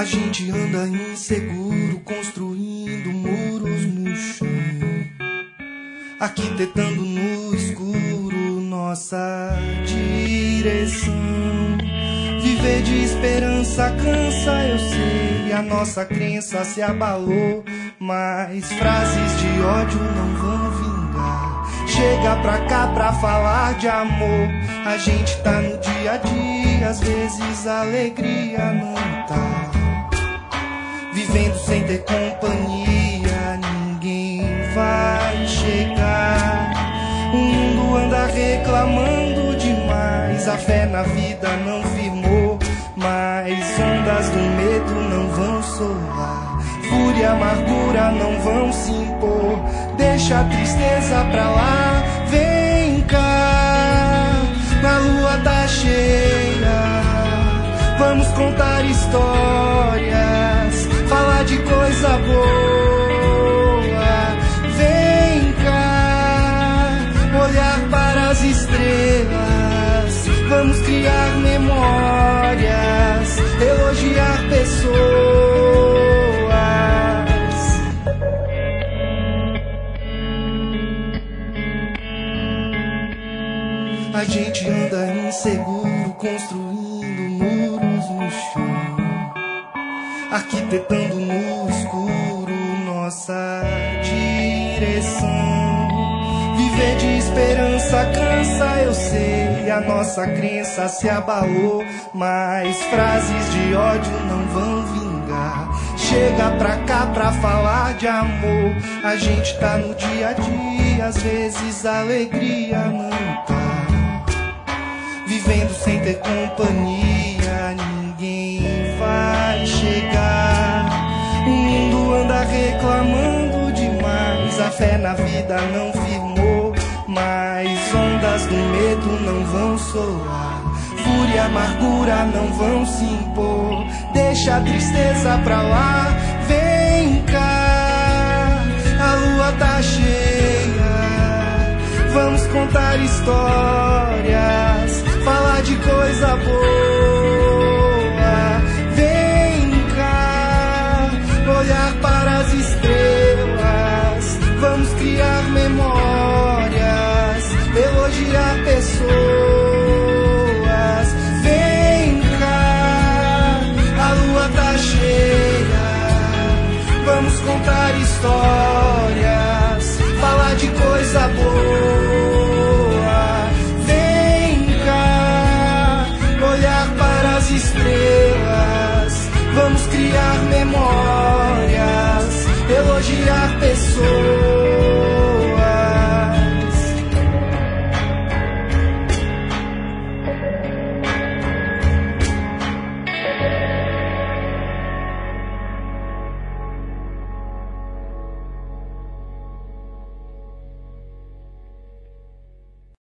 A gente anda inseguro, construindo muros no chão, arquitetando no escuro nossa direção. Viver de esperança cansa, eu sei, a nossa crença se abalou, mas frases de ódio não vão vingar. Chega pra cá pra falar de amor. A gente tá no dia a dia, às vezes a alegria não tá. Vivendo sem ter companhia, ninguém vai chegar. O mundo anda reclamando demais, a fé na vida não firmou, mas ondas do medo não vão soar, fúria e amargura não vão se impor. Deixa a tristeza pra lá, vem cá, a lua tá cheia, vamos contar histórias, falar de coisa boa. Vem cá, olhar para as estrelas, vamos criar memórias, elogiar pessoas. A gente anda inseguro, construindo muros no chão, arquitetando no escuro nossa direção. Viver de esperança cansa, eu sei, a nossa crença se abalou, mas frases de ódio não vão vingar. Chega pra cá pra falar de amor. A gente tá no dia a dia, às vezes a alegria não tá. Vivendo sem ter companhia, ninguém vai chegar. O mundo anda reclamando demais, a fé na vida não firmou, mas ondas do medo não vão soar, fúria e amargura não vão se impor. Deixa a tristeza pra lá, vem cá, a lua tá cheia, vamos contar histórias, falar de coisa boa. Vem cá, olhar para as estrelas, vamos criar memórias, elogiar pessoas. Vem cá, a lua tá cheia, vamos contar histórias, falar de coisa boa. Vem cá, olhar para as estrelas, vamos criar memórias,